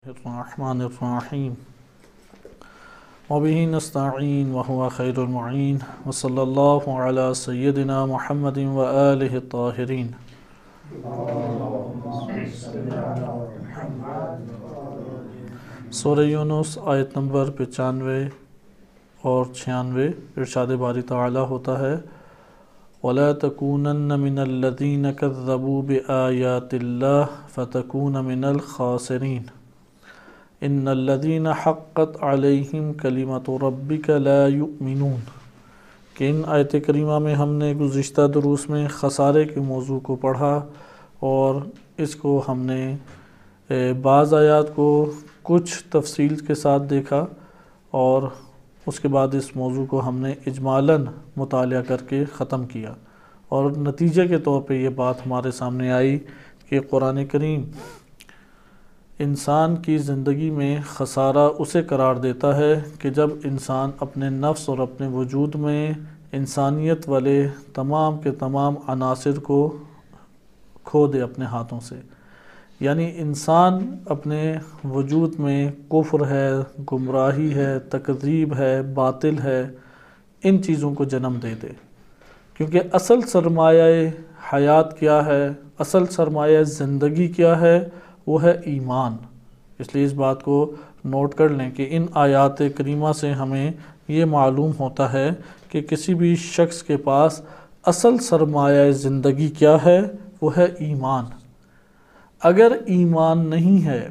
الرحمن الرحیم وبہ نستعین وہو خیر المعین وصلی اللہ علی سیدنا محمد وآلہ الطاہرین۔ سورہ یونس آیت نمبر 95 اور 96 ارشاد باری تعالی ہوتا ہے وَلَا تَكُونَنَّ مِنَ الَّذِينَ كَذَّبُوا بِآيَاتِ اللَّهِ فَتَكُونَ مِنَ الْخَاسِرِينَ ان الذین حقت علیہم کلمۃ ربک لا یؤمنون۔ کہ ان آیت کریمہ میں ہم نے گزشتہ دروس میں خسارے کے موضوع کو پڑھا اور اس کو ہم نے بعض آیات کو کچھ تفصیل کے ساتھ دیکھا اور اس کے بعد اس موضوع کو ہم نے اجمالاً مطالعہ کر کے ختم کیا، اور نتیجے کے طور پہ یہ بات ہمارے سامنے آئی کہ قرآن کریم انسان کی زندگی میں خسارہ اسے قرار دیتا ہے کہ جب انسان اپنے نفس اور اپنے وجود میں انسانیت والے تمام کے تمام عناصر کو کھو دے اپنے ہاتھوں سے۔ یعنی انسان اپنے وجود میں کفر ہے، گمراہی ہے، تکذیب ہے، باطل ہے، ان چیزوں کو جنم دے دے، کیونکہ اصل سرمایہ حیات کیا ہے، اصل سرمایہ زندگی کیا ہے، وہ ہے ایمان۔ اس لیے اس بات کو نوٹ کر لیں کہ ان آیات کریمہ سے ہمیں یہ معلوم ہوتا ہے کہ کسی بھی شخص کے پاس اصل سرمایہ زندگی کیا ہے، وہ ہے ایمان۔ اگر ایمان نہیں ہے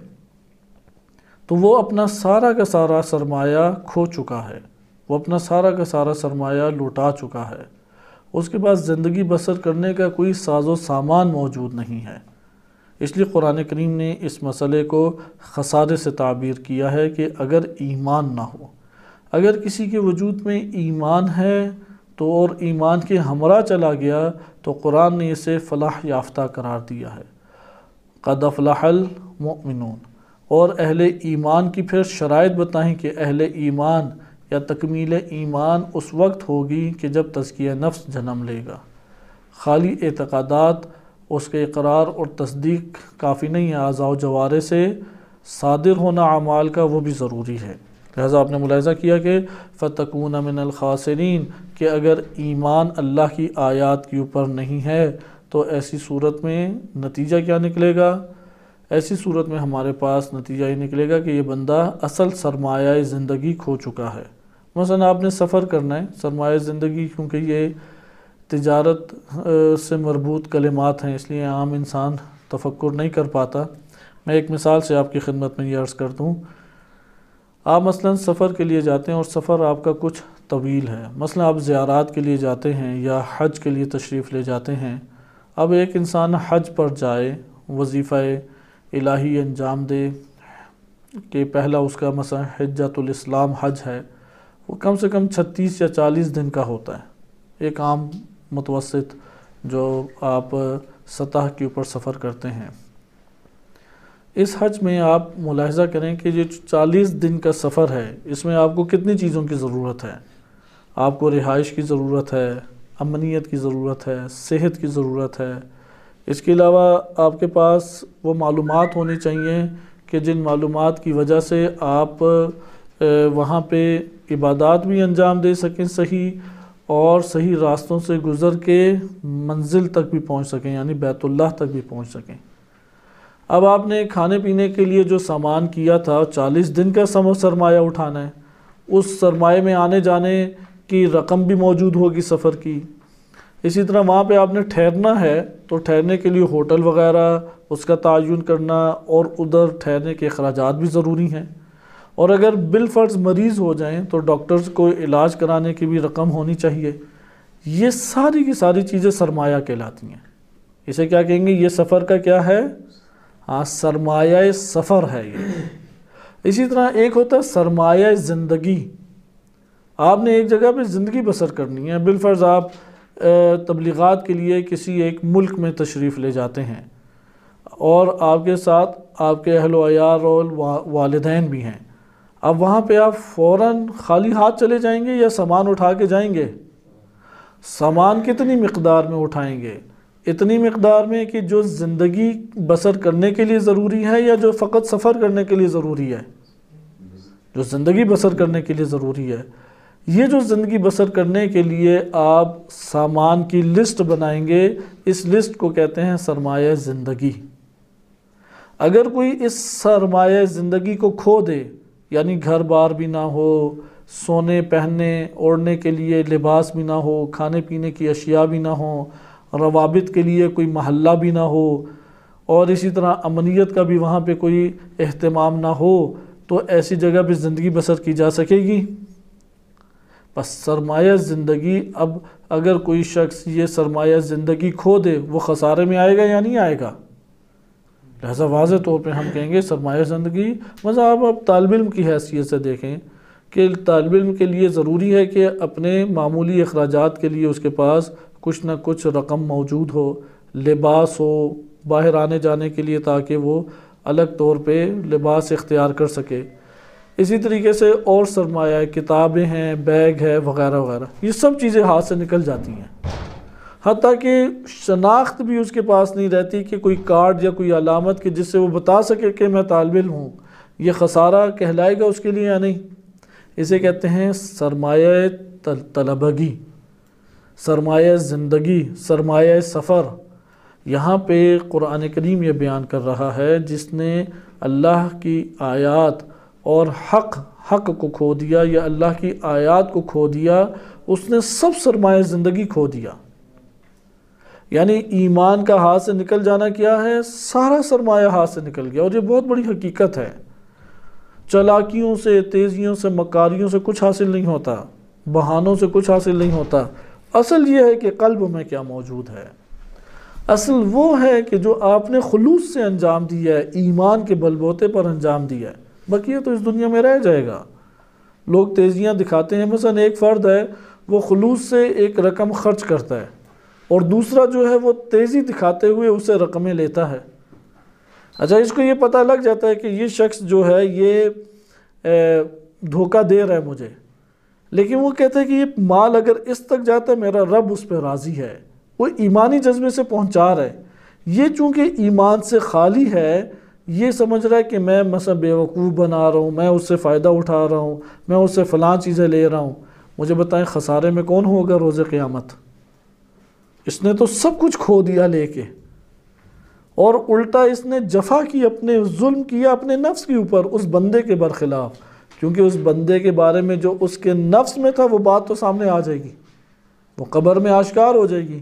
تو وہ اپنا سارا کا سارا سرمایہ کھو چکا ہے، وہ اپنا سارا کا سارا سرمایہ لوٹا چکا ہے، اس کے پاس زندگی بسر کرنے کا کوئی ساز و سامان موجود نہیں ہے۔ اس لیے قرآن کریم نے اس مسئلے کو خسارے سے تعبیر کیا ہے کہ اگر ایمان نہ ہو، اگر کسی کے وجود میں ایمان ہے تو اور ایمان کے ہمراہ چلا گیا تو قرآن نے اسے فلاح یافتہ قرار دیا ہے، قد افلح المؤمنون۔ اور اہل ایمان کی پھر شرائط بتائیں کہ اہل ایمان یا تکمیل ایمان اس وقت ہوگی کہ جب تزکیہ نفس جنم لے گا۔ خالی اعتقادات، اس کے اقرار اور تصدیق کافی نہیں ہے، اعضاء و جوارح سے صادر ہونا اعمال کا وہ بھی ضروری ہے۔ لہذا آپ نے ملاحظہ کیا کہ فَتَكُونَ مِنَ الْخَاسِرِينَ کہ اگر ایمان اللہ کی آیات کے اوپر نہیں ہے تو ایسی صورت میں نتیجہ کیا نکلے گا؟ ایسی صورت میں ہمارے پاس نتیجہ یہ نکلے گا کہ یہ بندہ اصل سرمایہ زندگی کھو چکا ہے۔ مثلا آپ نے سفر کرنا ہے، سرمایہ زندگی کیونکہ یہ تجارت سے مربوط کلمات ہیں اس لیے عام انسان تفکر نہیں کر پاتا۔ میں ایک مثال سے آپ کی خدمت میں یہ عرض کر دوں، آپ مثلا سفر کے لیے جاتے ہیں اور سفر آپ کا کچھ طویل ہے، مثلا آپ زیارات کے لیے جاتے ہیں یا حج کے لیے تشریف لے جاتے ہیں۔ اب ایک انسان حج پر جائے، وظیفہ الہی انجام دے کہ پہلا اس کا مثلا حجۃ الاسلام حج ہے، وہ کم سے کم 36 یا 40 دن کا ہوتا ہے، ایک عام متوسط جو آپ سطح کے اوپر سفر کرتے ہیں۔ اس حج میں آپ ملاحظہ کریں کہ یہ 40 دن کا سفر ہے، اس میں آپ کو کتنی چیزوں کی ضرورت ہے؟ آپ کو رہائش کی ضرورت ہے، امنیت کی ضرورت ہے، صحت کی ضرورت ہے، اس کے علاوہ آپ کے پاس وہ معلومات ہونی چاہیے کہ جن معلومات کی وجہ سے آپ وہاں پہ عبادات بھی انجام دے سکیں صحیح، اور صحیح راستوں سے گزر کے منزل تک بھی پہنچ سکیں، یعنی بیت اللہ تک بھی پہنچ سکیں۔ اب آپ نے کھانے پینے کے لیے جو سامان کیا تھا 40 دن کا سرمایہ اٹھانا ہے، اس سرمایہ میں آنے جانے کی رقم بھی موجود ہوگی سفر کی۔ اسی طرح وہاں پہ آپ نے ٹھہرنا ہے تو ٹھہرنے کے لیے ہوٹل وغیرہ اس کا تعین کرنا اور ادھر ٹھہرنے کے اخراجات بھی ضروری ہیں، اور اگر بالفرض مریض ہو جائیں تو ڈاکٹرز کو علاج کرانے کی بھی رقم ہونی چاہیے۔ یہ ساری کی ساری چیزیں سرمایہ کہلاتی ہیں۔ اسے کیا کہیں گے؟ یہ سفر کا کیا ہے؟ سرمایہ سفر ہے یہ۔ اسی طرح ایک ہوتا ہے سرمایہ زندگی۔ آپ نے ایک جگہ پہ زندگی بسر کرنی ہے، بالفرض آپ تبلیغات کے لیے کسی ایک ملک میں تشریف لے جاتے ہیں اور آپ کے ساتھ آپ کے اہل و عیال اور والدین بھی ہیں۔ اب وہاں پہ آپ فوراً خالی ہاتھ چلے جائیں گے یا سامان اٹھا کے جائیں گے؟ سامان کتنی مقدار میں اٹھائیں گے؟ اتنی مقدار میں کہ جو زندگی بسر کرنے کے لیے ضروری ہے یا جو فقط سفر کرنے کے لیے ضروری ہے؟ جو زندگی بسر کرنے کے لیے ضروری ہے۔ یہ جو زندگی بسر کرنے کے لیے آپ سامان کی لسٹ بنائیں گے، اس لسٹ کو کہتے ہیں سرمایہ زندگی۔ اگر کوئی اس سرمایہ زندگی کو کھو دے، یعنی گھر بار بھی نہ ہو، سونے پہننے اوڑھنے کے لیے لباس بھی نہ ہو، کھانے پینے کی اشیاء بھی نہ ہوں، روابط کے لیے کوئی محلہ بھی نہ ہو، اور اسی طرح امنیت کا بھی وہاں پہ کوئی اہتمام نہ ہو، تو ایسی جگہ پہ زندگی بسر کی جا سکے گی؟ بس سرمایہ زندگی، اب اگر کوئی شخص یہ سرمایہ زندگی کھو دے، وہ خسارے میں آئے گا یا نہیں آئے گا؟ لہذا واضح طور پہ ہم کہیں گے سرمایہ زندگی، مثلا آپ طالب علم کی حیثیت سے دیکھیں کہ طالب علم کے لیے ضروری ہے کہ اپنے معمولی اخراجات کے لیے اس کے پاس کچھ نہ کچھ رقم موجود ہو، لباس ہو باہر آنے جانے کے لیے، تاکہ وہ الگ طور پہ لباس اختیار کر سکے۔ اسی طریقے سے اور سرمایہ، کتابیں ہیں، بیگ ہے، وغیرہ وغیرہ، یہ سب چیزیں ہاتھ سے نکل جاتی ہیں، حتیٰ کہ شناخت بھی اس کے پاس نہیں رہتی کہ کوئی کارڈ یا کوئی علامت کہ جس سے وہ بتا سکے کہ میں طالب علم ہوں۔ یہ خسارہ کہلائے گا اس کے لیے یا نہیں؟ اسے کہتے ہیں سرمایہ طلبگی، سرمایہ زندگی، سرمایہ سفر۔ یہاں پہ قرآن کریم یہ بیان کر رہا ہے جس نے اللہ کی آیات اور حق کو کھو دیا یا اللہ کی آیات کو کھو دیا، اس نے سب سرمایہ زندگی کھو دیا۔ یعنی ایمان کا ہاتھ سے نکل جانا کیا ہے؟ سارا سرمایہ ہاتھ سے نکل گیا، اور یہ بہت بڑی حقیقت ہے۔ چالاکیوں سے، تیزیوں سے، مکاریوں سے کچھ حاصل نہیں ہوتا، بہانوں سے کچھ حاصل نہیں ہوتا۔ اصل یہ ہے کہ قلب میں کیا موجود ہے۔ اصل وہ ہے کہ جو آپ نے خلوص سے انجام دیا ہے، ایمان کے بلبوتے پر انجام دیا ہے، بقیہ تو اس دنیا میں رہ جائے گا۔ لوگ تیزیاں دکھاتے ہیں، مثلا ایک فرد ہے وہ خلوص سے ایک رقم خرچ کرتا ہے، اور دوسرا جو ہے وہ تیزی دکھاتے ہوئے اسے رقمیں لیتا ہے۔ اچھا، اس کو یہ پتہ لگ جاتا ہے کہ یہ شخص جو ہے یہ دھوکہ دے رہا ہے مجھے، لیکن وہ کہتا ہے کہ یہ مال اگر اس تک جاتا ہے میرا رب اس پہ راضی ہے، وہ ایمانی جذبے سے پہنچا رہا ہے۔ یہ چونکہ ایمان سے خالی ہے، یہ سمجھ رہا ہے کہ میں مثلا بیوقوف بنا رہا ہوں، میں اس سے فائدہ اٹھا رہا ہوں، میں اس سے فلاں چیزیں لے رہا ہوں۔ مجھے بتائیں خسارے میں کون ہوگا روز قیامت؟ اس نے تو سب کچھ کھو دیا لے کے، اور الٹا اس نے جفا کی، اپنے ظلم کیا اپنے نفس کے اوپر، اس بندے کے برخلاف، کیونکہ اس بندے کے بارے میں جو اس کے نفس میں تھا وہ بات تو سامنے آ جائے گی، وہ قبر میں آشکار ہو جائے گی۔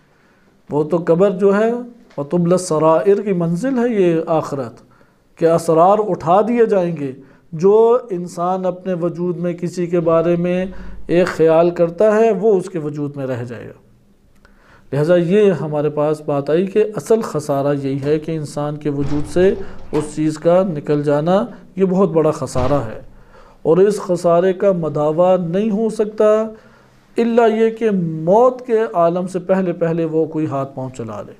وہ تو قبر جو ہے وَتُبْلَ السَّرَائِرِ کی منزل ہے یہ آخرت، کہ اسرار اٹھا دیے جائیں گے۔ جو انسان اپنے وجود میں کسی کے بارے میں ایک خیال کرتا ہے وہ اس کے وجود میں رہ جائے گا۔ لہٰذا یہ ہمارے پاس بات آئی کہ اصل خسارہ یہی ہے کہ انسان کے وجود سے اس چیز کا نکل جانا، یہ بہت بڑا خسارہ ہے، اور اس خسارے کا مداوع نہیں ہو سکتا الا یہ کہ موت کے عالم سے پہلے وہ کوئی ہاتھ پاؤں چلا لے،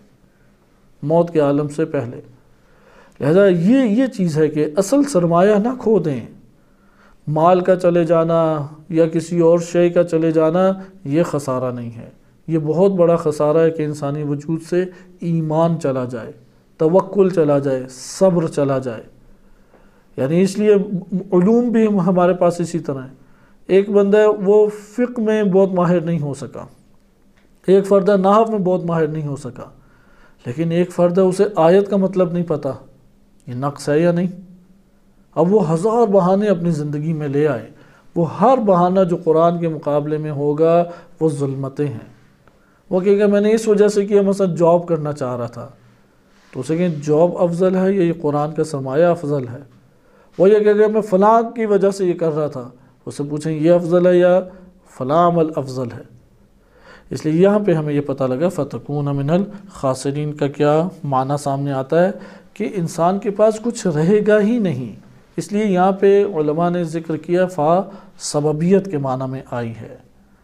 موت کے عالم سے پہلے۔ لہذا یہ چیز ہے کہ اصل سرمایہ نہ کھو دیں۔ مال کا چلے جانا یا کسی اور شے کا چلے جانا یہ خسارہ نہیں ہے، یہ بہت بڑا خسارہ ہے کہ انسانی وجود سے ایمان چلا جائے، توکل چلا جائے، صبر چلا جائے۔ یعنی اس لیے علوم بھی ہمارے پاس اسی طرح ہے۔ ایک بندہ ہے وہ فقہ میں بہت ماہر نہیں ہو سکا، ایک فرد ہے نحو میں بہت ماہر نہیں ہو سکا، لیکن ایک فرد ہے اسے آیت کا مطلب نہیں پتہ، یہ نقص ہے یا نہیں؟ اب وہ ہزار بہانے اپنی زندگی میں لے آئے، وہ ہر بہانہ جو قرآن کے مقابلے میں ہوگا وہ ظلمتیں ہیں۔ وہ کہے گا میں نے اس وجہ سے کیا، مثلا جاب کرنا چاہ رہا تھا، تو اسے کہیں جاب افضل ہے یا یہ قرآن کا سرمایہ افضل ہے؟ وہ یہ کہے گا میں فلاں کی وجہ سے یہ کر رہا تھا، اس سے پوچھیں یہ افضل ہے یا فلاں عمل افضل ہے؟ اس لیے یہاں پہ ہمیں یہ پتہ لگا فَتَكُونَ مِنَ الْخَاسِرِينَ کا کیا معنی سامنے آتا ہے کہ انسان کے پاس کچھ رہے گا ہی نہیں۔ اس لیے یہاں پہ علماء نے ذکر کیا سببیت کے معنی میں آئی ہے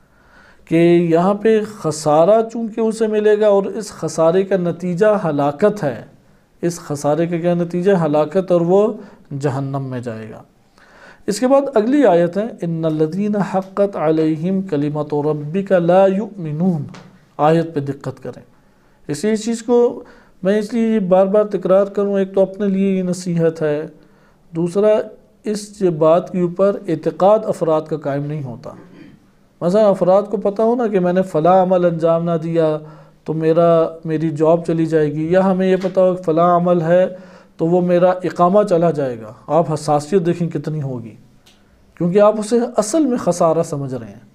کہ یہاں پہ خسارہ چونکہ اسے ملے گا، اور اس خسارے کا نتیجہ ہلاکت ہے، اس خسارے کا کیا نتیجہ؟ ہلاکت، اور وہ جہنم میں جائے گا۔ اس کے بعد اگلی آیت ہے ان الذین حقت علیہم کلمۃ ربک لا یؤمنون۔ آیت پہ دقت کریں، اس چیز کو میں اس لیے بار بار تکرار کروں، ایک تو اپنے لیے یہ نصیحت ہے، دوسرا اس بات کے اوپر اعتقاد افراد کا قائم نہیں ہوتا۔ مثلا افراد کو پتہ ہو نا کہ میں نے فلاں عمل انجام نہ دیا تو میری جاب چلی جائے گی، یا ہمیں یہ پتہ ہو کہ فلاں عمل ہے تو وہ میرا اقامہ چلا جائے گا، آپ حساسیت دیکھیں کتنی ہوگی، کیونکہ آپ اسے اصل میں خسارہ سمجھ رہے ہیں۔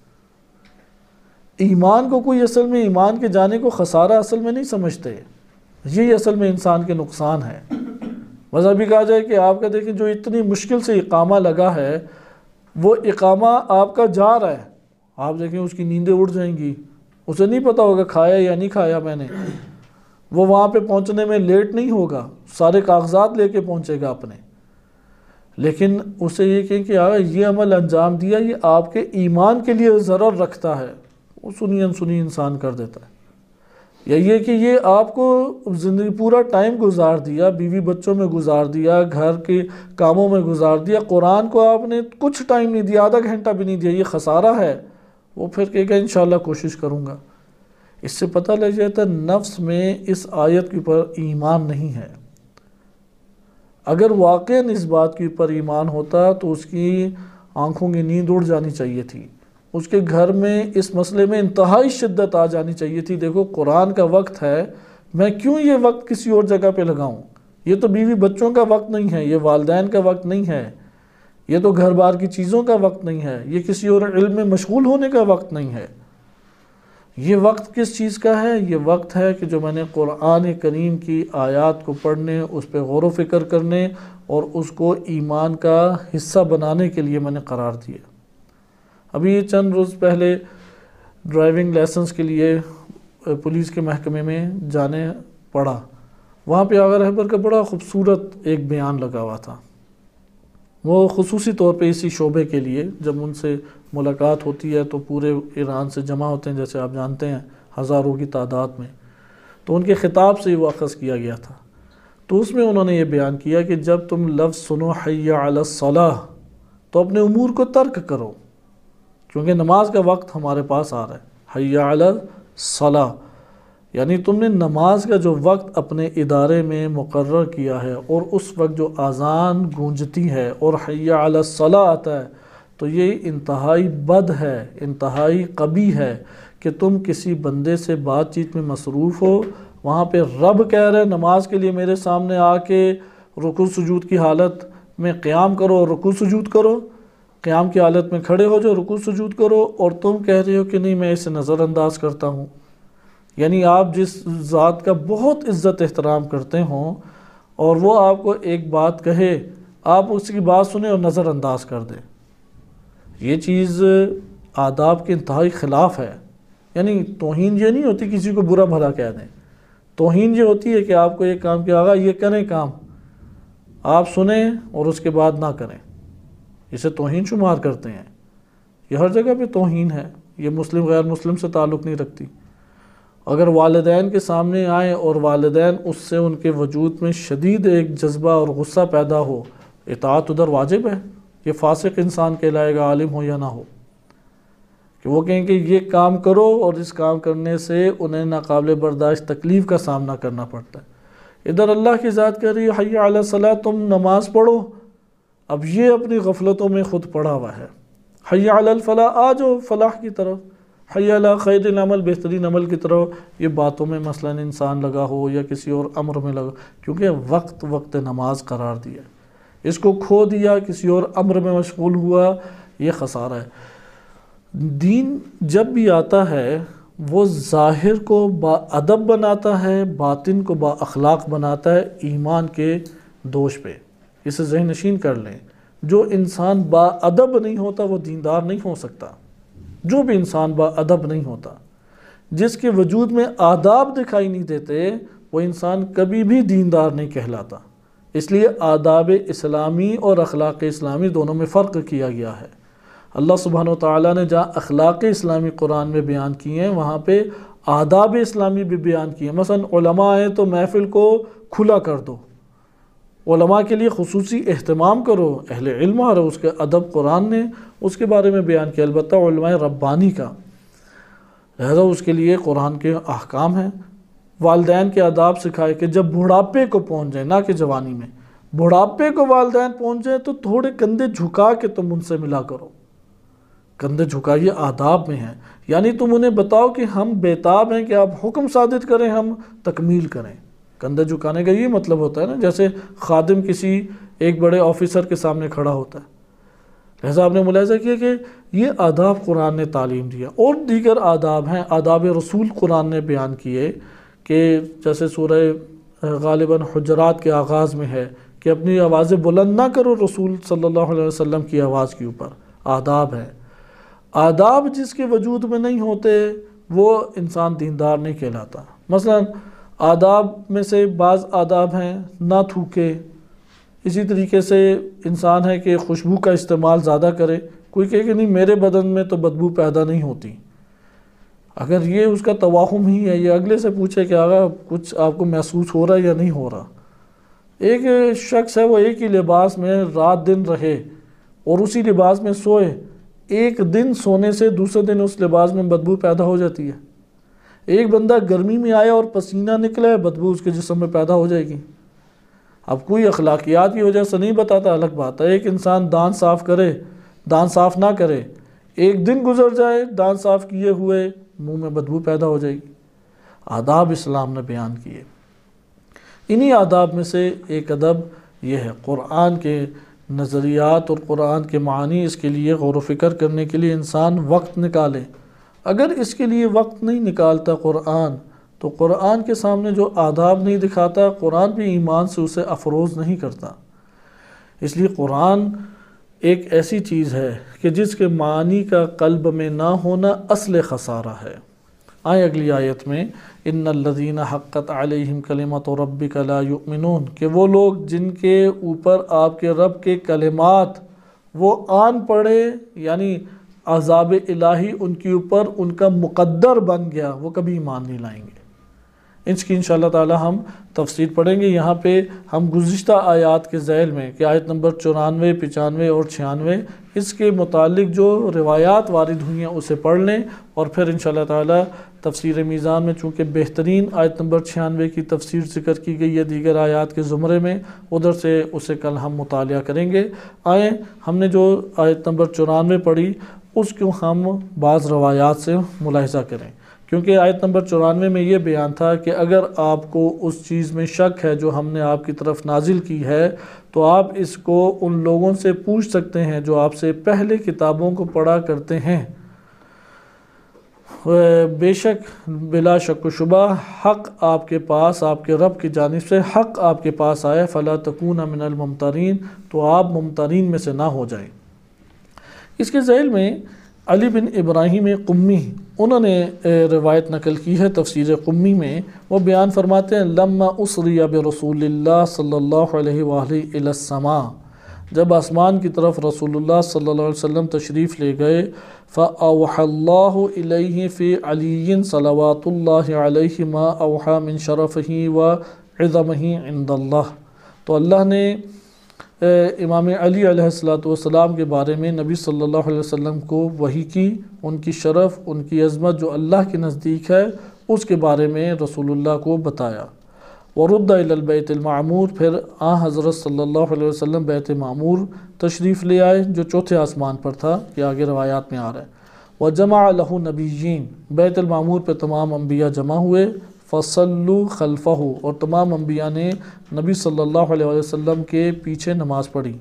ایمان کو کوئی اصل میں ایمان کے جانے کو خسارہ اصل میں نہیں سمجھتے، یہی اصل میں انسان کے نقصان ہے۔ مثلا بھی کہا جائے کہ آپ کا دیکھیں جو اتنی مشکل سے اقامہ لگا ہے، وہ اقامہ آپ کا جا رہا ہے، آپ دیکھیں اس کی نیندیں اڑ جائیں گی، اسے نہیں پتہ ہوگا کھایا یا نہیں کھایا میں نے، وہ وہاں پہ پہنچنے میں لیٹ نہیں ہوگا، سارے کاغذات لے کے پہنچے گا اپنے، لیکن اسے یہ کہیں کہ یہ عمل انجام دیا، یہ آپ کے ایمان کے لیے ضرر رکھتا ہے، وہ سنی انسنی انسان کر دیتا ہے۔ یا یہ کہ یہ آپ کو زندگی پورا ٹائم گزار دیا، بیوی بچوں میں گزار دیا، گھر کے کاموں میں گزار دیا، قرآن کو آپ نے کچھ ٹائم نہیں دیا، آدھا گھنٹہ بھی نہیں دیا، یہ خسارہ ہے۔ وہ پھر کہے گا انشاءاللہ کوشش کروں گا۔ اس سے پتہ لگ جاتا ہے نفس میں اس آیت کے اوپر ایمان نہیں ہے۔ اگر واقعاً اس بات کے اوپر ایمان ہوتا تو اس کی آنکھوں کی نیند اڑ جانی چاہیے تھی، اس کے گھر میں اس مسئلے میں انتہائی شدت آ جانی چاہیے تھی۔ دیکھو قرآن کا وقت ہے، میں کیوں یہ وقت کسی اور جگہ پہ لگاؤں؟ یہ تو بیوی بچوں کا وقت نہیں ہے، یہ والدین کا وقت نہیں ہے، یہ تو گھر بار کی چیزوں کا وقت نہیں ہے، یہ کسی اور علم میں مشغول ہونے کا وقت نہیں ہے۔ یہ وقت کس چیز کا ہے؟ یہ وقت ہے کہ جو میں نے قرآن کریم کی آیات کو پڑھنے، اس پہ غور و فکر کرنے اور اس کو ایمان کا حصہ بنانے کے لیے میں نے قرار دیا۔ ابھی چند روز پہلے ڈرائیونگ لائسنس کے لیے پولیس کے محکمے میں جانے پڑا، وہاں پہ آغا رہبر کا بڑا خوبصورت ایک بیان لگا ہوا تھا۔ وہ خصوصی طور پہ اسی شعبے کے لیے جب ان سے ملاقات ہوتی ہے تو پورے ایران سے جمع ہوتے ہیں، جیسے آپ جانتے ہیں ہزاروں کی تعداد میں، تو ان کے خطاب سے وہ اخذ کیا گیا تھا۔ تو اس میں انہوں نے یہ بیان کیا کہ جب تم لفظ سنو حی علی الصلاۃ تو اپنے امور کو ترک کرو، کیونکہ نماز کا وقت ہمارے پاس آ رہا ہے۔ حی علی الصلاۃ یعنی تم نے نماز کا جو وقت اپنے ادارے میں مقرر کیا ہے اور اس وقت جو اذان گونجتی ہے اور حی علی الصلاۃ آتا ہے، تو یہ انتہائی بد ہے، انتہائی قبیح ہے کہ تم کسی بندے سے بات چیت میں مصروف ہو، وہاں پہ رب کہہ رہے نماز کے لیے میرے سامنے آ کے رکوع سجود کی حالت میں قیام کرو اور رکوع سجود کرو، قیام کی حالت میں کھڑے ہو جو رکوع سجود کرو، اور تم کہہ رہے ہو کہ نہیں میں اسے نظر انداز کرتا ہوں۔ یعنی آپ جس ذات کا بہت عزت احترام کرتے ہوں اور وہ آپ کو ایک بات کہے، آپ اس کی بات سنیں اور نظر انداز کر دیں، یہ چیز آداب کے انتہائی خلاف ہے۔ یعنی توہین یہ نہیں ہوتی کسی کو برا بھلا کہہ دیں، توہین یہ ہوتی ہے کہ آپ کو ایک کام کیا ہوگا، یہ کریں کام، آپ سنیں اور اس کے بعد نہ کریں، اسے توہین شمار کرتے ہیں۔ یہ ہر جگہ پہ توہین ہے، یہ مسلم غیر مسلم سے تعلق نہیں رکھتی۔ اگر والدین کے سامنے آئیں اور والدین اس سے ان کے وجود میں شدید ایک جذبہ اور غصہ پیدا ہو، اطاعت ادھر واجب ہے، یہ فاسق انسان کہلائے گا، عالم ہو یا نہ ہو، کہ وہ کہیں کہ یہ کام کرو اور اس کام کرنے سے انہیں ناقابل برداشت تکلیف کا سامنا کرنا پڑتا ہے۔ ادھر اللہ کی ذات کہہ رہی ہے حی علی الصلاۃ، تم نماز پڑھو، اب یہ اپنی غفلتوں میں خود پڑا ہوا ہے۔ حی علی الفلاح، آ جاؤ فلاح کی طرف، حی علی خیر العمل، بہترین عمل کی طرف، یہ باتوں میں مثلا انسان لگا ہو یا کسی اور امر میں لگا، کیونکہ وقت نماز قرار دیا، اس کو کھو دیا، کسی اور امر میں مشغول ہوا، یہ خسارہ ہے۔ دین جب بھی آتا ہے وہ ظاہر کو با ادب بناتا ہے، باطن کو با اخلاق بناتا ہے، ایمان کے دوش پہ، اسے ذہن نشین کر لیں۔ جو انسان با ادب نہیں ہوتا وہ دیندار نہیں ہو سکتا، جو بھی انسان با ادب نہیں ہوتا، جس کے وجود میں آداب دکھائی نہیں دیتے، وہ انسان کبھی بھی دیندار نہیں کہلاتا۔ اس لیے آداب اسلامی اور اخلاق اسلامی دونوں میں فرق کیا گیا ہے۔ اللہ سبحانہ وتعالیٰ نے جہاں اخلاق اسلامی قرآن میں بیان کیے ہیں، وہاں پہ آداب اسلامی بھی بیان کیے ہیں۔ مثلا علماء آئے تو محفل کو کھلا کر دو، علماء کے لیے خصوصی اہتمام کرو، اہل علم آ رہے، اس کے ادب قرآن نے اس کے بارے میں بیان کیا، البتہ علماء ربانی کا، لہذا اس کے لیے قرآن کے احکام ہیں۔ والدین کے آداب سکھائے کہ جب بڑھاپے کو پہنچ جائیں، نہ کہ جوانی میں، بڑھاپے کو والدین پہنچ جائیں تو تھوڑے کندھے جھکا کے تم ان سے ملا کرو، کندھے جھکائیے، آداب میں ہیں، یعنی تم انہیں بتاؤ کہ ہم بیتاب ہیں کہ آپ حکم صادر کریں، ہم تکمیل کریں۔ کندھے جھکانے کا یہ مطلب ہوتا ہے نا، جیسے خادم کسی ایک بڑے آفیسر کے سامنے کھڑا ہوتا ہے، لہذا آپ نے ملاحظہ کیا کہ یہ آداب قرآن نے تعلیم دیا۔ اور دیگر آداب ہیں، آداب رسول قرآن نے بیان کیے کہ جیسے سورہ غالباً حجرات کے آغاز میں ہے کہ اپنی آوازیں بلند نہ کرو رسول صلی اللہ علیہ وسلم کی آواز کے اوپر، آداب ہے۔ آداب جس کے وجود میں نہیں ہوتے وہ انسان دیندار نہیں کہلاتا۔ مثلا آداب میں سے بعض آداب ہیں نہ تھوکے، اسی طریقے سے انسان ہے کہ خوشبو کا استعمال زیادہ کرے، کوئی کہے کہ نہیں میرے بدن میں تو بدبو پیدا نہیں ہوتی، اگر یہ اس کا توہم ہی ہے، یہ اگلے سے پوچھے کہ آقا کچھ آپ کو محسوس ہو رہا ہے یا نہیں ہو رہا۔ ایک شخص ہے وہ ایک ہی لباس میں رات دن رہے اور اسی لباس میں سوئے، ایک دن سونے سے دوسرے دن اس لباس میں بدبو پیدا ہو جاتی ہے۔ ایک بندہ گرمی میں آیا اور پسینہ نکلے، بدبو اس کے جسم میں پیدا ہو جائے گی۔ اب کوئی اخلاقیات کی وجہ سے نہیں بتاتا، الگ بات ہے۔ ایک انسان دان صاف کرے، دان صاف نہ کرے، ایک دن گزر جائے دان صاف کیے ہوئے، منہ میں بدبو پیدا ہو جائے گی۔ آداب اسلام نے بیان کیے۔ انہی آداب میں سے ایک ادب یہ ہے، قرآن کے نظریات اور قرآن کے معانی، اس کے لیے غور و فکر کرنے کے لیے انسان وقت نکالے۔ اگر اس کے لیے وقت نہیں نکالتا قرآن، تو قرآن کے سامنے جو آداب نہیں دکھاتا، قرآن بھی ایمان سے اسے افروز نہیں کرتا۔ اس لیے قرآن ایک ایسی چیز ہے کہ جس کے معنی کا قلب میں نہ ہونا اصل خسارہ ہے۔ آئیں اگلی آیت میں، ان الذین حقت علیہم کلمۃ ربک لا یؤمنون، کہ وہ لوگ جن کے اوپر آپ کے رب کے کلمات وہ آن پڑے، یعنی عذاب الہی ان کے اوپر ان کا مقدر بن گیا، وہ کبھی ایمان نہیں لائیں گے۔ اس کی انشاءاللہ تعالی ہم تفسیر پڑھیں گے۔ یہاں پہ ہم گزشتہ آیات کے ذیل میں کہ آیت نمبر 94، 95 اور 96 اس کے متعلق جو روایات وارد ہوئی ہیں اسے پڑھ لیں، اور پھر انشاءاللہ تعالی تفسیر میزان میں چونکہ بہترین آیت نمبر 96 کی تفسیر ذکر کی گئی ہے دیگر آیات کے زمرے میں، ادھر سے اسے کل ہم مطالعہ کریں گے۔ آئیں ہم نے جو آیت نمبر 94 پڑھی اس کو ہم بعض روایات سے ملاحظہ کریں، کیونکہ آیت نمبر 94 میں یہ بیان تھا کہ اگر آپ کو اس چیز میں شک ہے جو ہم نے آپ کی طرف نازل کی ہے تو آپ اس کو ان لوگوں سے پوچھ سکتے ہیں جو آپ سے پہلے کتابوں کو پڑھا کرتے ہیں۔ بے شک بلا شک و شبہ حق آپ کے پاس، آپ کے رب کی جانب سے حق آپ کے پاس آئے، فلا تکون من الممترین، تو آپ ممترین میں سے نہ ہو جائیں۔ اس کے ذیل میں علی بن ابراہیم قمی انہوں نے روایت نقل کی ہے تفسیر قمی میں، وہ بیان فرماتے ہیں لما اسری برسول اللہ صلی اللہ علیہ وآلہ الی السماء، جب آسمان کی طرف رسول اللہ صلی اللہ علیہ وسلم تشریف لے گئے، فأوحى اللہ الیہ فی علی صلوات اللہ علیہ ما اوحى من شرفہ وعظمہ عند اللہ، تو اللہ نے امام علی علیہ السلام کے بارے میں نبی صلی اللہ علیہ وسلم کو وحی کی، ان کی شرف، ان کی عظمت جو اللہ کے نزدیک ہے اس کے بارے میں رسول اللہ کو بتایا۔ ورد الی البیت المعمور، پھر حضرت صلی اللہ علیہ وسلم بیت معمور تشریف لے آئے جو چوتھے آسمان پر تھا، یہ آگے روایات میں آ رہا ہے۔ وجمع لہ نبیین، بیت المعمور پہ تمام انبیاء جمع ہوئے، فصلوا خلفہ، اور تمام انبیاء نے نبی صلی اللہ علیہ وسلم کے پیچھے نماز پڑھی۔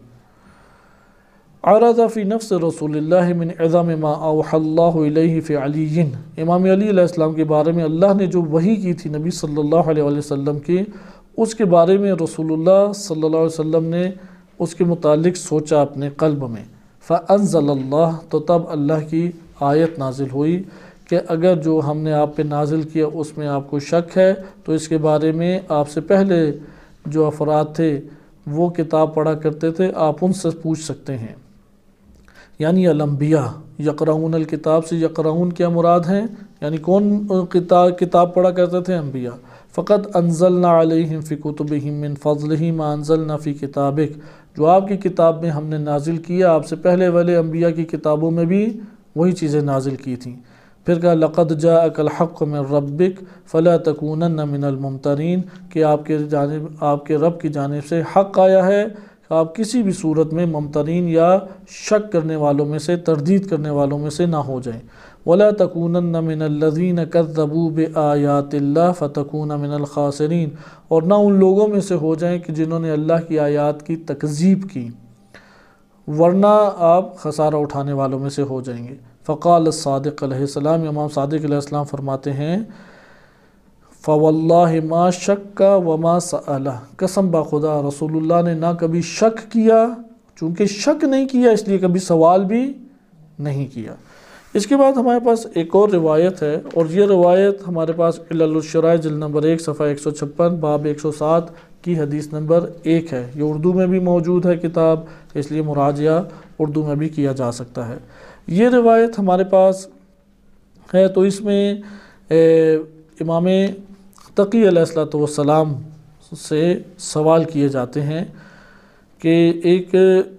عرض فی نفس رسول اللہ من عظم ما اوحى اللہ الیہ فی علی، امام علی علیہ السلام کے بارے میں اللہ نے جو وحی کی تھی نبی صلی اللہ علیہ وسلم کی، اس کے بارے میں رسول اللہ صلی اللہ علیہ وسلم نے اس کے متعلق سوچا اپنے قلب میں، فانزل اللہ، تو تب اللہ کی آیت نازل ہوئی کہ اگر جو ہم نے آپ پہ نازل کیا اس میں آپ کو شک ہے تو اس کے بارے میں آپ سے پہلے جو افراد تھے وہ کتاب پڑھا کرتے تھے، آپ ان سے پوچھ سکتے ہیں۔ یعنی الانبیاء یقرؤون الکتاب سے یقرؤون کیا مراد ہیں، یعنی کون کتاب پڑھا کرتے تھے؟ انبیاء۔ فقط انزلنا علیہم فی کتبہم من فضلہ ما انزلنا فی کتابک، جو آپ کی کتاب میں ہم نے نازل کیا آپ سے پہلے والے انبیاء کی کتابوں میں بھی وہی چیزیں نازل کی تھیں۔ پھر کہا لقد جاءک الحق من ربک فلا تکونن من الممترین، کہ آپ کے رب کی جانب سے حق آیا ہے کہ آپ کسی بھی صورت میں ممترین یا شک کرنے والوں میں سے، تردید کرنے والوں میں سے نہ ہو جائیں۔ ولا تکونن من الذین کذبوا بآیات اللہ فتکون من الخاسرین، اور نہ ان لوگوں میں سے ہو جائیں کہ جنہوں نے اللہ کی آیات کی تکذیب کی، ورنہ آپ خسارہ اٹھانے والوں میں سے ہو جائیں گے۔ فقال الصادق علیہ السلام، امام صادق علیہ السلام فرماتے ہیں فواللہ ما شک وما سأل، قسم بخدا رسول اللہ نے نہ کبھی شک کیا، چونکہ شک نہیں کیا اس لیے کبھی سوال بھی نہیں کیا۔ اس کے بعد ہمارے پاس ایک اور روایت ہے، اور یہ روایت ہمارے پاس علل الشرائع جلد نمبر 1 صفحہ 156 باب 107 کی حدیث نمبر 1 ہے۔ یہ اردو میں بھی موجود ہے کتاب، اس لیے مراجعہ اردو میں بھی کیا جا سکتا ہے۔ یہ روایت ہمارے پاس ہے تو اس میں امام تقی علیہ السلام سے سوال کیے جاتے ہیں کہ ایک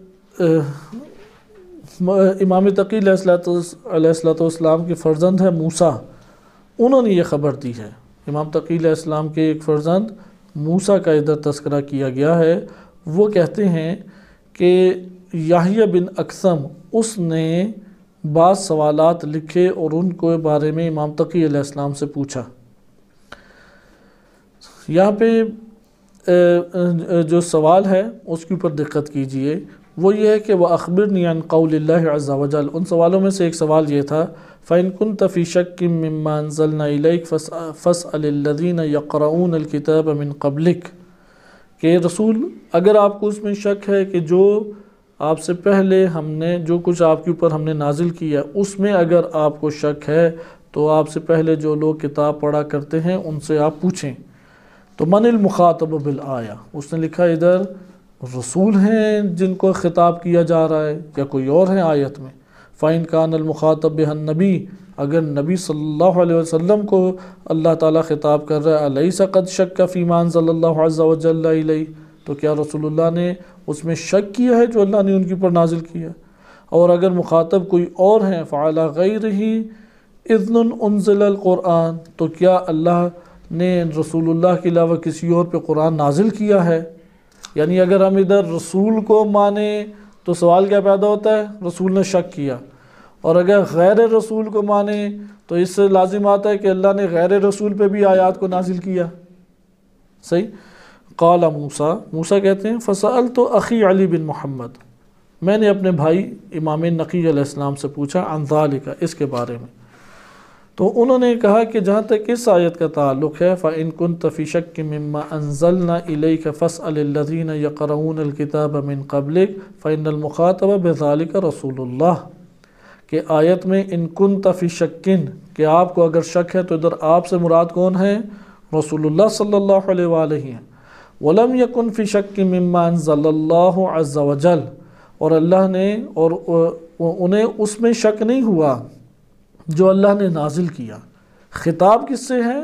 امام تقی علیہ السلام کے فرزند ہے موسیٰ، انہوں نے یہ خبر دی ہے۔ امام تقی علیہ السلام کے ایک فرزند موسیٰ کا ادھر تذکرہ کیا گیا ہے، وہ کہتے ہیں کہ یحییٰ بن اقسم اس نے بعض سوالات لکھے اور ان کو بارے میں امام تقی علیہ السلام سے پوچھا۔ یہاں پہ جو سوال ہے اس کے اوپر دقت کیجئے، وہ یہ ہے کہ وَأَخْبِرْنِي عَنْ قَوْلِ اللَّهِ عَزَّ وَجَلَّ، ان سوالوں میں سے ایک سوال یہ تھا فَإِن كُنْتَ فِي شَكٍّ مِّمَّا أَنزَلْنَا إِلَيْكَ فَاسْأَلِ الَّذِينَ يَقْرَؤُونَ الْكِتَابَ مِن قَبْلِكَ، کہ رسول اگر آپ کو اس میں شک ہے کہ جو آپ سے پہلے ہم نے جو کچھ آپ کے اوپر ہم نے نازل کیا اس میں اگر آپ کو شک ہے تو آپ سے پہلے جو لوگ کتاب پڑھا کرتے ہیں ان سے آپ پوچھیں۔ تو من المخاطب بالآیہ، اس نے لکھا ادھر رسول ہیں جن کو خطاب کیا جا رہا ہے یا کوئی اور ہیں آیت میں؟ فَإِن كَانَ الْمُخَاطَبُ بِهَا النَّبِيُّ، اگر نبی صلی اللہ علیہ وسلم کو اللہ تعالیٰ خطاب کر رہا ہے أَلَيْسَ قَدْ شَكَّ فِي مَا أَنزَلَ اللَّهُ عَزَّ وَجَلَّ إِلَيْهِ، تو کیا رسول اللہ نے اس میں شک کیا ہے جو اللہ نے ان کے اوپر نازل کیا؟ اور اگر مخاطب کوئی اور ہیں فَعَلَى غَيْرِهِ إِذْنٌ أُنزِلَ الْقُرْآنَ، تو کیا اللہ نے رسول اللہ کے علاوہ کسی اور پہ قرآن نازل کیا ہے؟ یعنی اگر ہم ادھر رسول کو مانیں تو سوال کیا پیدا ہوتا ہے؟ رسول نے شک کیا، اور اگر غیر رسول کو مانیں تو اس سے لازم آتا ہے کہ اللہ نے غیر رسول پہ بھی آیات کو نازل کیا۔ صحیح؟ قال موسیٰ کہتے ہیں فسألت اخی علی بن محمد، میں نے اپنے بھائی امام نقی علیہ السلام سے پوچھا عن ذالک، اس کے بارے میں، تو انہوں نے کہا کہ جہاں تک اس آیت کا تعلق ہے فَإِن كُنْتَ فِي شَكٍّ مِّمَّا أَنزَلْنَا إِلَيْكَ فَاسْأَلِ الَّذِينَ يَقْرَؤُونَ الْكِتَابَ مِن قَبْلِكَ فَإِنَّ الْمُخَاطَبَ بِذَلِكَ رَسُولُ اللَّهِ، کہ آیت میں ان كُنْتَ فِي شَكٍّ، کہ آپ کو اگر شک ہے تو ادھر آپ سے مراد کون ہے؟ رسول اللہ صلی اللہ علیہ وآلہ ہیں۔ وَلَمْ يَكُنْ فِي شَكٍّ مِّمَّا أَنزَلَ اللَّهُ عَزَّ وَجَلَّ، اور اللہ نے اور انہیں اس میں شک نہیں ہوا جو اللہ نے نازل کیا۔ خطاب کس سے ہے؟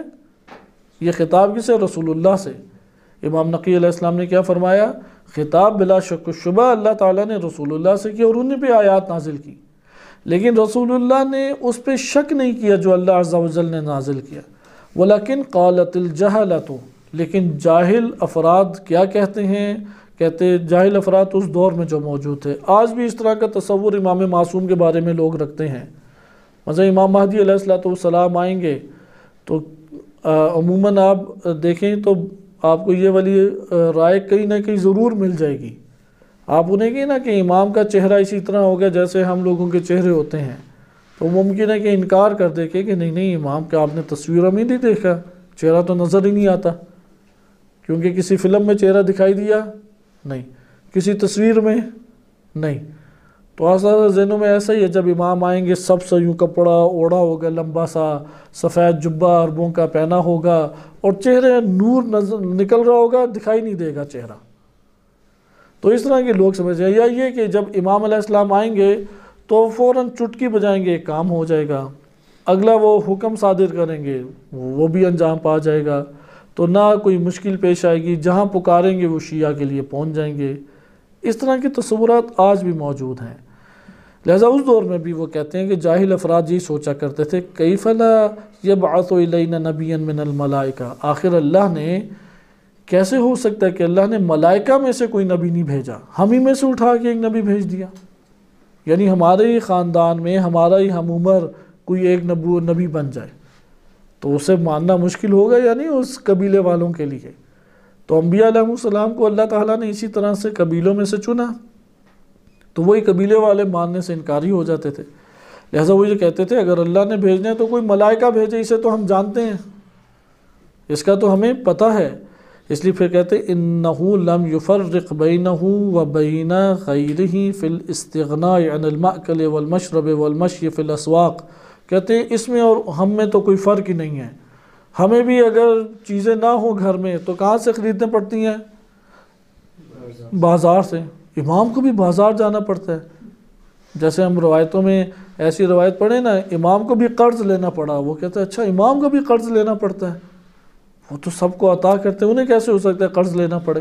یہ خطاب کس سے؟ رسول اللہ سے۔ امام نقی علیہ السلام نے کیا فرمایا؟ خطاب بلا شک و شبہ اللہ تعالیٰ نے رسول اللہ سے کیا اور انہیں پہ آیات نازل کی، لیکن رسول اللہ نے اس پہ شک نہیں کیا جو اللہ عز و جل نے نازل کیا۔ وَلَكِنْ قَالَتِ الْجَهَلَةُ، لیکن جاہل افراد کیا کہتے ہیں؟ کہتے جاہل افراد اس دور میں جو موجود تھے، آج بھی اس طرح کا تصور امام معصوم کے بارے میں لوگ رکھتے ہیں۔ مثلا امام مہدی علیہ السلام آئیں گے تو عموماً آپ دیکھیں تو آپ کو یہ والی رائے کہیں نہ کہیں ضرور مل جائے گی۔ آپ انہیں کہیں نا کہ امام کا چہرہ اسی طرح ہوگا جیسے ہم لوگوں کے چہرے ہوتے ہیں، تو ممکن ہے کہ انکار کر دے کہ نہیں امام کا آپ نے تصویروں میں نہیں دیکھا، چہرہ تو نظر ہی نہیں آتا، کیونکہ کسی فلم میں چہرہ دکھائی دیا نہیں، کسی تصویر میں نہیں۔ تو آسان ذہنوں میں ایسا ہی ہے، جب امام آئیں گے سب سے یوں کپڑا اوڑھا ہوگا، لمبا سا سفید جبہ عربوں کا پہنا ہوگا اور چہرے نور نکل رہا ہوگا، دکھائی نہیں دے گا چہرہ۔ تو اس طرح کے لوگ سمجھ جائیں، یا یہ کہ جب امام علیہ السلام آئیں گے تو فوراً چٹکی بجائیں گے، کام ہو جائے گا، اگلا وہ حکم صادر کریں گے وہ بھی انجام پا جائے گا، تو نہ کوئی مشکل پیش آئے گی، جہاں پکاریں گے وہ شیعہ کے لیے پہنچ جائیں گے۔ اس طرح کے تصورات آج بھی موجود ہیں، لہٰذا اس دور میں بھی وہ کہتے ہیں کہ جاہل افراد یہی سوچا کرتے تھے کیف لا یبعث الینا نبیا من الملائکہ، آخر اللہ نے کیسے ہو سکتا ہے کہ اللہ نے ملائکہ میں سے کوئی نبی نہیں بھیجا، ہم ہی میں سے اٹھا کے ایک نبی بھیج دیا، یعنی ہمارے ہی خاندان میں ہمارا ہی ہم عمر کوئی ایک نبی بن جائے تو اسے ماننا مشکل ہوگا یا نہیں اس قبیلے والوں کے لیے۔ تو انبیاء علیہ السلام کو اللہ تعالیٰ نے اسی طرح سے قبیلوں میں سے چنا، تو وہی قبیلے والے ماننے سے انکاری ہو جاتے تھے۔ لہٰذا وہ یہ کہتے تھے اگر اللہ نے بھیجنے ہیں تو کوئی ملائکہ بھیجے، اسے تو ہم جانتے ہیں، اس کا تو ہمیں پتہ ہے۔ اس لیے پھر کہتے انہ لم یفرق بینہ و بین غیرہ فی الاستغناء عن المأکل والمشرب والمشی فی الاسواق، کہتے ہیں اس میں اور ہم میں تو کوئی فرق ہی نہیں ہے، ہمیں بھی اگر چیزیں نہ ہوں گھر میں تو کہاں سے خریدنے پڑتی ہیں؟ بازار سے۔ امام کو بھی بازار جانا پڑتا ہے، جیسے ہم روایتوں میں ایسی روایت پڑھیں نا، امام کو بھی قرض لینا پڑا، وہ کہتا ہے اچھا امام کو بھی قرض لینا پڑتا ہے، وہ تو سب کو عطا کرتے ہیں، انہیں کیسے ہو سکتا ہے قرض لینا پڑے؟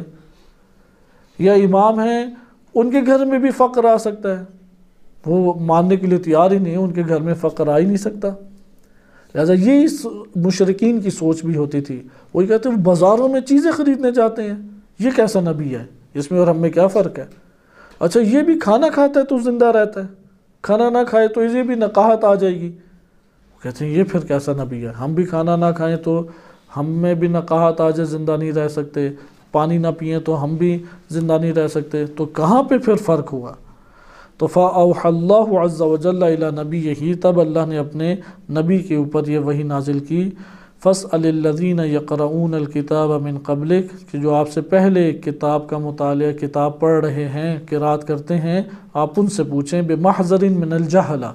یا امام ہیں ان کے گھر میں بھی فقر آ سکتا ہے، وہ ماننے کے لیے تیار ہی نہیں ہے، ان کے گھر میں فقر آ ہی نہیں سکتا۔ لہٰذا یہی مشرکین کی سوچ بھی ہوتی تھی، وہی کہتے ہیں بازاروں میں چیزیں خریدنے جاتے ہیں، یہ کیسا نبی ہے، اس میں اور ہم میں کیا فرق ہے؟ اچھا یہ بھی کھانا کھاتا ہے تو زندہ رہتا ہے، کھانا نہ کھائے تو اسے بھی نقاہت آ جائے گی، کہتے ہیں یہ پھر کیسا نبی ہے، ہم بھی کھانا نہ کھائیں تو ہم میں بھی نقاہت آ جائے، زندہ نہیں رہ سکتے، پانی نہ پئیں تو ہم بھی زندہ نہیں رہ سکتے، تو کہاں پہ پھر فرق ہوا؟ تو فَأَوْحَى اللَّهُ عَزَّ وَجَلَّ إِلَى نَبِيِّهِ، تب اللہ نے اپنے نبی کے اوپر یہ وحی نازل کی، فَاسْأَلِ الَّذِينَ يَقْرَؤُونَ الْكِتَابَ مِنْ قَبْلِكَ، کہ جو آپ سے پہلے کتاب کا مطالعہ، کتاب پڑھ رہے ہیں، قرات کرتے ہیں، آپ ان سے پوچھیں بِمَحْضَرٍ مِنَ الْجَهْلَةِ،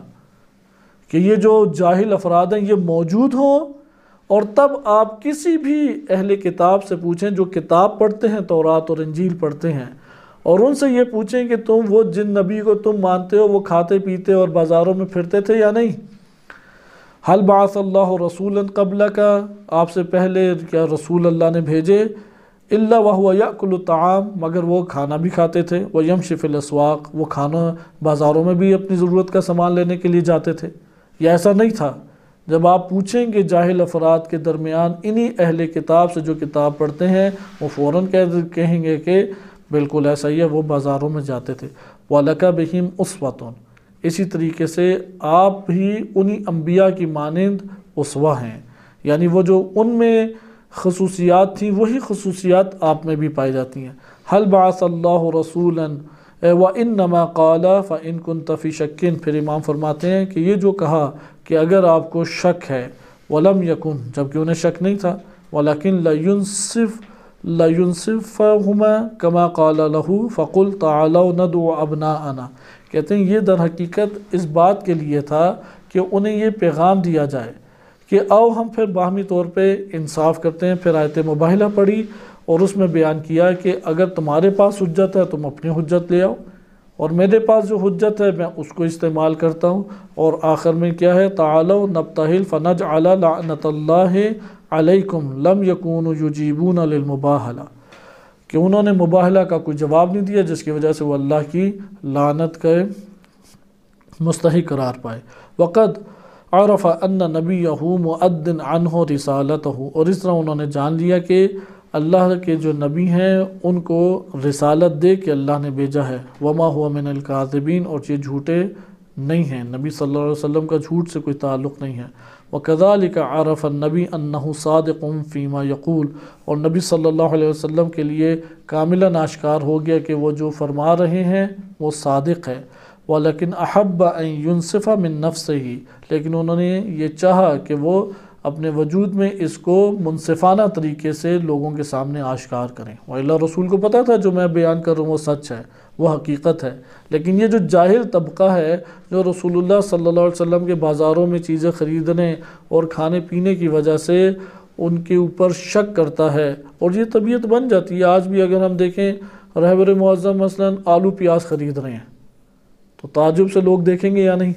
کہ یہ جو جاہل افراد ہیں یہ موجود ہوں، اور تب آپ کسی بھی اہل کتاب سے پوچھیں جو کتاب پڑھتے ہیں، تورات اور انجیل پڑھتے ہیں، اور ان سے یہ پوچھیں کہ تم وہ جن نبی کو تم مانتے ہو وہ کھاتے پیتے اور بازاروں میں پھرتے تھے یا نہیں؟ حل بعث اللہ رسولا قبلک، آپ سے پہلے کیا رسول اللہ نے بھیجے؟ الا وهو یاکل الطعام، مگر وہ کھانا بھی کھاتے تھے، ویمشی فی الاسواق، وہ کھانا بازاروں میں بھی اپنی ضرورت کا سامان لینے کے لیے جاتے تھے، یہ ایسا نہیں تھا؟ جب آپ پوچھیں گے جاہل افراد کے درمیان انہی اہل کتاب سے جو کتاب پڑھتے ہیں، وہ فوراً کہیں گے کہ بالکل ایسا ہی ہے، وہ بازاروں میں جاتے تھے۔ وَلَكَ بِهِمْ أُسْوَةٌ، اسی طریقے سے آپ بھی انہی انبیاء کی مانند اسوہ ہیں، یعنی وہ جو ان میں خصوصیات تھیں وہی خصوصیات آپ میں بھی پائی جاتی ہیں۔ حل بعث اللہ رسولا وَإِنَّمَا قَالَ فَإِن كُنْتَ فِي شَكٍّ، پھر امام فرماتے ہیں کہ یہ جو کہا کہ اگر آپ کو شک ہے، وَلَمْ يَكُنْ، جبکہ انہیں شک نہیں تھا، وَلَكِنْ لَيُنْصِفَهُمَا كَمَا قَالَ لَهُ فَقُلْ تَعَالَوْا نَدْعُ أَبْنَاءَنَا، کہتے ہیں یہ در حقیقت اس بات کے لیے تھا کہ انہیں یہ پیغام دیا جائے کہ آؤ ہم پھر باہمی طور پہ انصاف کرتے ہیں۔ پھر آیت مباہلہ پڑھی اور اس میں بیان کیا کہ اگر تمہارے پاس حجت ہے تم اپنی حجت لے آؤ، اور میرے پاس جو حجت ہے میں اس کو استعمال کرتا ہوں، اور آخر میں کیا ہے؟ تعالوا نبتہل فنجعل لعنت اللہ علیکم لم یکونوا یجیبون للمباہلہ، کہ انہوں نے مباہلہ کا کوئی جواب نہیں دیا جس کی وجہ سے وہ اللہ کی لعنت کے مستحق قرار پائے۔ وقد عرف ان نبیہ مؤد عنہ رسالتہ، اور اس طرح انہوں نے جان لیا کہ اللہ کے جو نبی ہیں ان کو رسالت دے کہ اللہ نے بھیجا ہے، وما هو من الکاذبین، اور یہ جھوٹے نہیں ہیں، نبی صلی اللہ علیہ وسلم کا جھوٹ سے کوئی تعلق نہیں ہے۔ وَكَذَلِكَ عَرَفَ النَّبِي أَنَّهُ صَادِقٌ فِي مَا يَقُولُ، اور نبی صلی اللہ علیہ وسلم کے لیے کاملاً آشکار ہو گیا کہ وہ جو فرما رہے ہیں وہ صادق ہے۔ وَلَكِنْ أَحَبَّ أَن يُنْصِفَ مِن نَفْسِهِ، لیکن انہوں نے یہ چاہا کہ وہ اپنے وجود میں اس کو منصفانہ طریقے سے لوگوں کے سامنے آشکار کریں۔ وَإِلَّا رسول کو پتہ تھا جو میں بیان کر رہا ہوں وہ سچ ہے، وہ حقیقت ہے، لیکن یہ جو جاہل طبقہ ہے جو رسول اللہ صلی اللہ علیہ وسلم کے بازاروں میں چیزیں خریدنے اور کھانے پینے کی وجہ سے ان کے اوپر شک کرتا ہے، اور یہ طبیعت بن جاتی ہے۔ آج بھی اگر ہم دیکھیں رہبر معظم مثلا آلو پیاز خرید رہے ہیں تو تعجب سے لوگ دیکھیں گے یا نہیں؟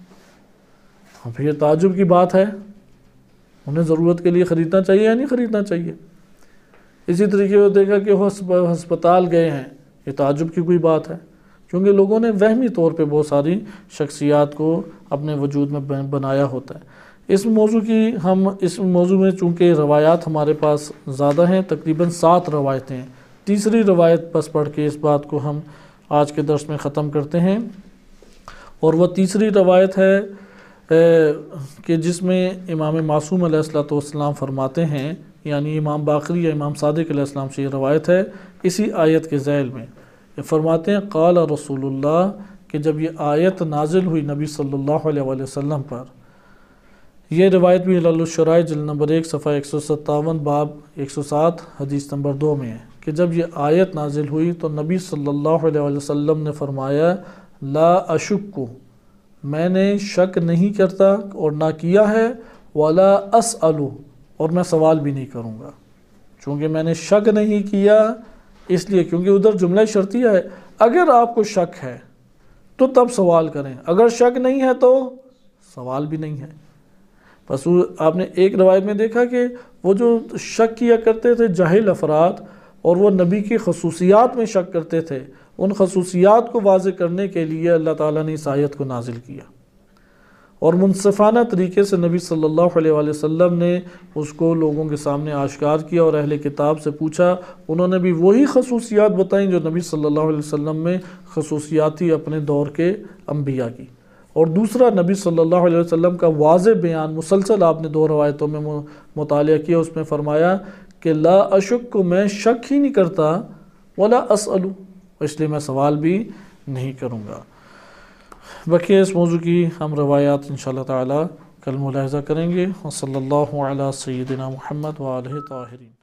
پھر یہ تعجب کی بات ہے، انہیں ضرورت کے لیے خریدنا چاہیے یا نہیں خریدنا چاہیے؟ اسی طریقے سے دیکھا کہ وہ ہسپتال گئے ہیں، یہ تعجب کی کوئی بات ہے؟ کیونکہ لوگوں نے وہمی طور پہ بہت ساری شخصیات کو اپنے وجود میں بنایا ہوتا ہے۔ اس موضوع میں چونکہ روایات ہمارے پاس زیادہ ہیں، تقریباً 7 روایتیں ہیں، تیسری روایت بس پڑھ کے اس بات کو ہم آج کے درس میں ختم کرتے ہیں، اور وہ تیسری روایت ہے کہ جس میں امام معصوم علیہ السلام فرماتے ہیں، یعنی امام باقری یا امام صادق علیہ السلام سے یہ روایت ہے، اسی آیت کے ذیل میں یہ فرماتے ہیں قال رسول اللہ، کہ جب یہ آیت نازل ہوئی نبی صلی اللہ علیہ وآلہ وسلم پر، یہ روایت بھی علل الشرائع جلد نمبر 1 صفحہ 157 باب 107 حدیث نمبر 2 میں ہے کہ جب یہ آیت نازل ہوئی تو نبی صلی اللہ علیہ وآلہ وسلم نے فرمایا لا اشک، میں نے شک نہیں کرتا اور نہ کیا ہے، ولا اسأل، اور میں سوال بھی نہیں کروں گا۔ چونکہ میں نے شک نہیں کیا اس لیے کیونکہ ادھر جملہ شرطیہ ہے، اگر آپ کو شک ہے تو تب سوال کریں، اگر شک نہیں ہے تو سوال بھی نہیں ہے۔ بس آپ نے ایک روایت میں دیکھا کہ وہ جو شک کیا کرتے تھے جاہل افراد، اور وہ نبی کی خصوصیات میں شک کرتے تھے، ان خصوصیات کو واضح کرنے کے لیے اللہ تعالیٰ نے اس آیت کو نازل کیا، اور منصفانہ طریقے سے نبی صلی اللہ علیہ وآلہ وسلم نے اس کو لوگوں کے سامنے آشکار کیا، اور اہل کتاب سے پوچھا، انہوں نے بھی وہی خصوصیات بتائیں جو نبی صلی اللہ علیہ وسلم میں خصوصیات تھی اپنے دور کے انبیاء کی۔ اور دوسرا نبی صلی اللہ علیہ وسلم کا واضح بیان مسلسل آپ نے 2 روایتوں میں مطالعہ کیا، اس میں فرمایا کہ لا اشک، میں شک ہی نہیں کرتا، ولا اسأل، اس لیے میں سوال بھی نہیں کروں گا۔ بقیہ اس موضوع کی ہم روایات انشاءاللہ تعالی کل ملاحظہ کریں گے۔ وصلی اللہ علی سیدنا محمد وآلہ طاہرین۔